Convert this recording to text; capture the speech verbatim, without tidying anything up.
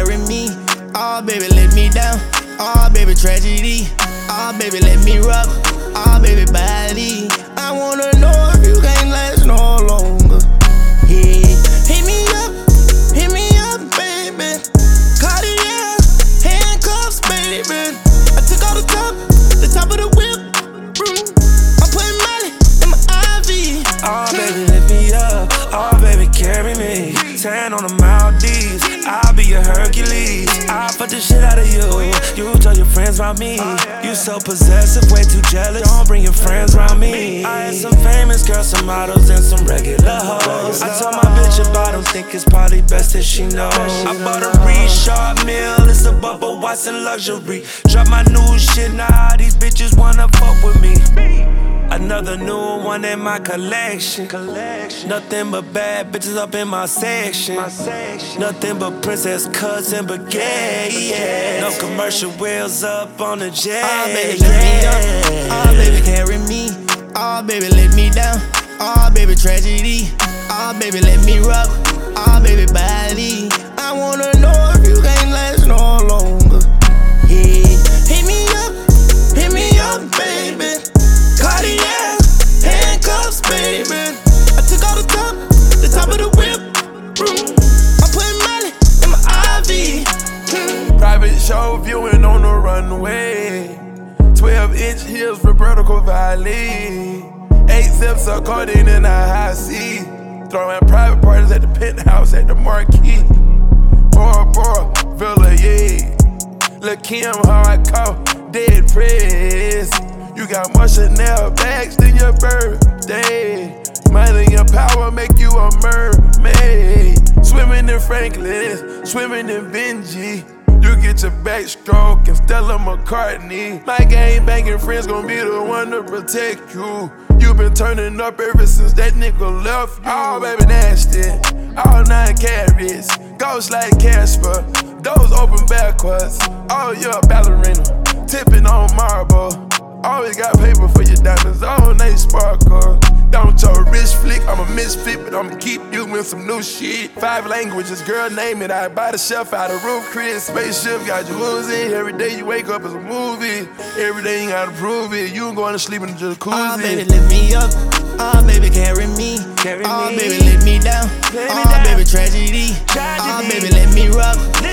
carry me. Oh, baby, let me down. Oh, baby, tragedy. Oh, baby, let me rock. Oh, baby, body. I wanna know if you can't last no longer. Yeah, hit me up, hit me up, baby. Cartier, handcuffs, baby. I took all the top, the top of the whip. I'm putting money in my I V. Oh, baby, lift me up. Oh, baby, carry me. Tan on the Maldives. I'll be your Hercules. I'll fuck the shit out of you. You tell your friends about me. You so possessive, way too jealous. Don't bring your friends around me. I had some famous girls, some models, and some regular hoes. I told my bitch about them, think it's probably best that she knows. I bought a Richard Mille, it's a Bubba Watson luxury. Drop my new shit, now these bitches wanna fuck with me. Another new one in my collection. collection. Nothing but bad bitches up in my section. My section. Nothing but princess cuts and baguette. Yeah. No commercial wheels up on the jet. Oh, baby, lift me up. Oh, baby, carry me. Oh, baby, let me down. Oh, baby, tragedy. Oh, baby, let me rock. Oh, baby, body. I wanna know if you can't last no longer. Yeah, hit me up, hit me up, baby. Cartier, handcuffs, baby. I took all the top, the top of the whip. I'm putting money in my I V. Private show viewing on the runway. twelve inch heels, Roberto Cavalli. Eight sips of codeine in a high C. Throwing private parties at the penthouse at the Marquee. Four, four, Villa, yeah. Lil' Kim, how I call, dead press. You got more Chanel bags than your birthday. Money and power make you a mermaid. Swimming in Franklin's, swimming in Benji. You get your backstroke and Stella McCartney. My gang banging friends gon' be the one to protect you. You been turning up ever since that nigga left you. Oh, baby, nasty. All nine carats. Ghost like Casper. Those open backwards. Oh, you're a ballerina. Tipping on marble. Always got paper for your diamonds, all they sparkle. Don't your wrist flick, I'm a misfit, but I'ma keep you in some new shit. Five languages, girl, name it. I buy the shelf out of roof, Chris. Spaceship got jacuzzi. Every day you wake up is a movie. Every day you gotta prove it. You going to sleep in the jacuzzi. Oh, baby, lift me up. Oh, baby, carry me. Carry oh, me. baby, let me down. Let me oh, down. baby, tragedy. Tragedy. Oh, baby, let me rock.